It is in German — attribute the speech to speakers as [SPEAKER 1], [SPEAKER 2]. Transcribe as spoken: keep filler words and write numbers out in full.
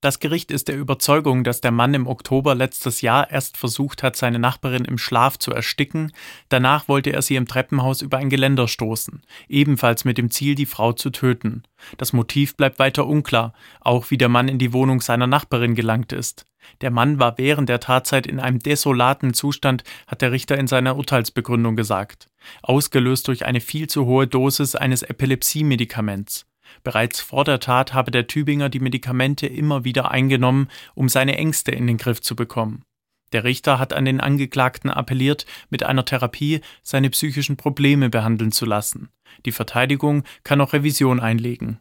[SPEAKER 1] Das Gericht ist der Überzeugung, dass der Mann im Oktober letztes Jahr erst versucht hat, seine Nachbarin im Schlaf zu ersticken. Danach wollte er sie im Treppenhaus über ein Geländer stoßen, ebenfalls mit dem Ziel, die Frau zu töten. Das Motiv bleibt weiter unklar, auch wie der Mann in die Wohnung seiner Nachbarin gelangt ist. Der Mann war während der Tatzeit in einem desolaten Zustand, hat der Richter in seiner Urteilsbegründung gesagt. Ausgelöst durch eine viel zu hohe Dosis eines Epilepsie-Medikaments. Bereits vor der Tat habe der Tübinger die Medikamente immer wieder eingenommen, um seine Ängste in den Griff zu bekommen. Der Richter hat an den Angeklagten appelliert, mit einer Therapie seine psychischen Probleme behandeln zu lassen. Die Verteidigung kann noch Revision einlegen.